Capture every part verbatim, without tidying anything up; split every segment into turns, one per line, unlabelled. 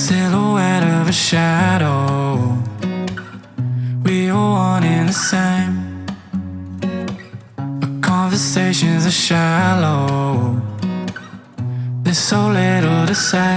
silhouette of a shadow. We are one and the same. Our conversations are shallow. There's so little to say.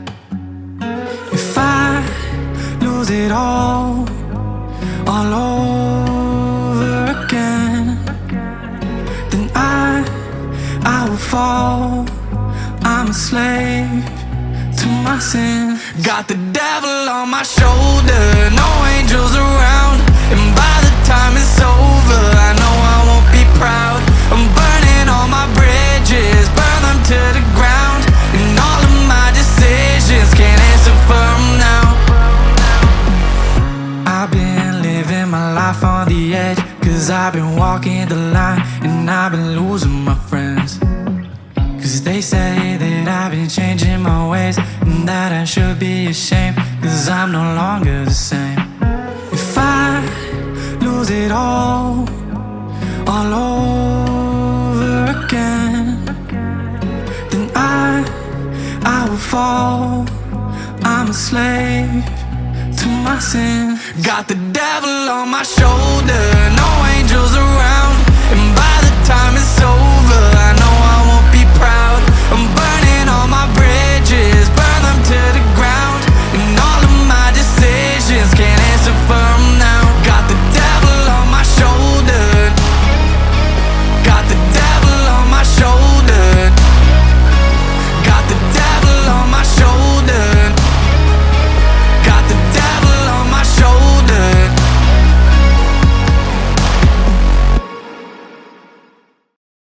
If I lose it all, all over again, then I, I will fall. I'm a slave to my sin. Got the devil on my shoulder, no angels around, and by the time it's over, I know I won't be proud. I'm burning all my bridges, burn them to the ground, and all of my decisions can't answer for them now. I've been living my life on the edge, cause I've been walking the line, and I've been losing my friends. Cause they say that I've been changing my ways, and that I should be ashamed, cause I'm no longer the same. If I lose it all, all over again, then I, I will fall. I'm a slave to my sin. Got the devil on my shoulder, no angels around,